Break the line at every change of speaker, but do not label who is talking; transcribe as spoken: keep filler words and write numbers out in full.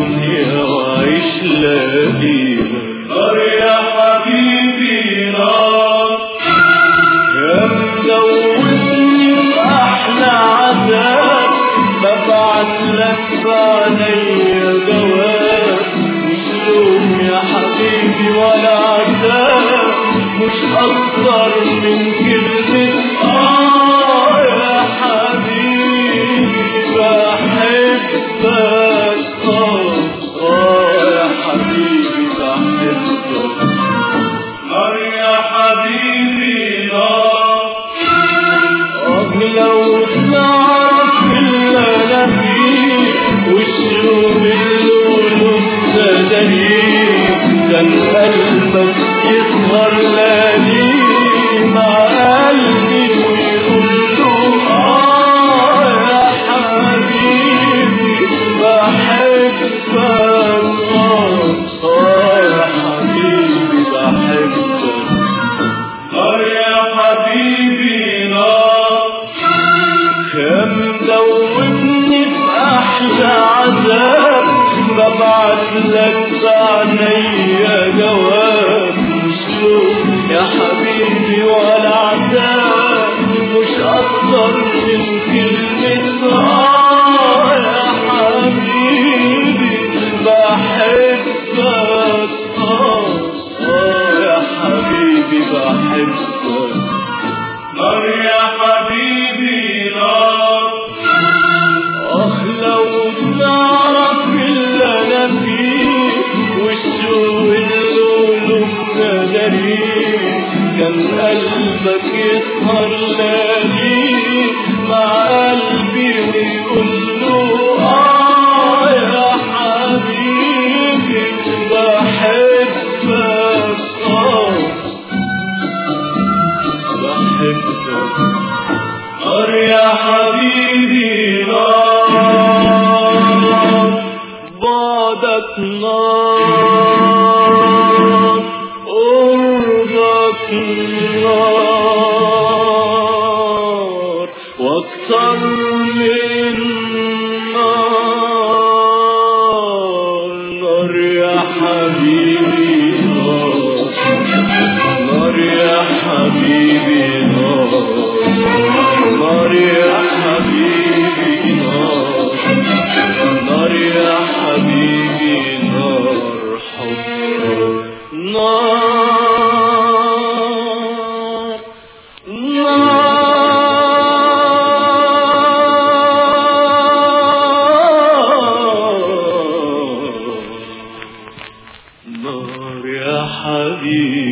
الدنيا وعيش لاقيها. نار يا حبيبي نار يا مدوبني بأحلى عذاب، ببعت لك بعينيا جواب، مش لوم يا حبيبي ولا عذاب، مش أكتر من كلمة آه يا حبيبي بحبك. آه آه يا حبيبي بحبك. نار يا حبيبي نار آه لو تعرف اللي أنا فيه والشوق اللي دليل، كان قلبك يسهر ليالي مع قلبي ويقول له آه يا حبيبي بحبك. آه آه يا حبيبي بحبك. نار يا حبيبي نار يا مدوبني بأحلى عذاب، ببعت لك بعينيا جواب، مش لوم يا حبيبي ولا عذاب، مش أكتر من كلمة آه يا حبيبي بحبك. آه آه يا حبيبي بحبك. نار يا حبيبي نار آه لو تعرف اللي أنا فيه والشوق اللي دليل، كان قلبك يسهر ليالي مع قلبي ويقول له آه يا حبيبي بحبك. آه بحبك. نار يا حبيبي نار بعدك نار قربك نار واكتر من نار. نار يا حبيبي نار نار يا حبيبي نار نار يا حبيبي نار نار يا حبيبي نار حب نار نار نار يا حبيبي.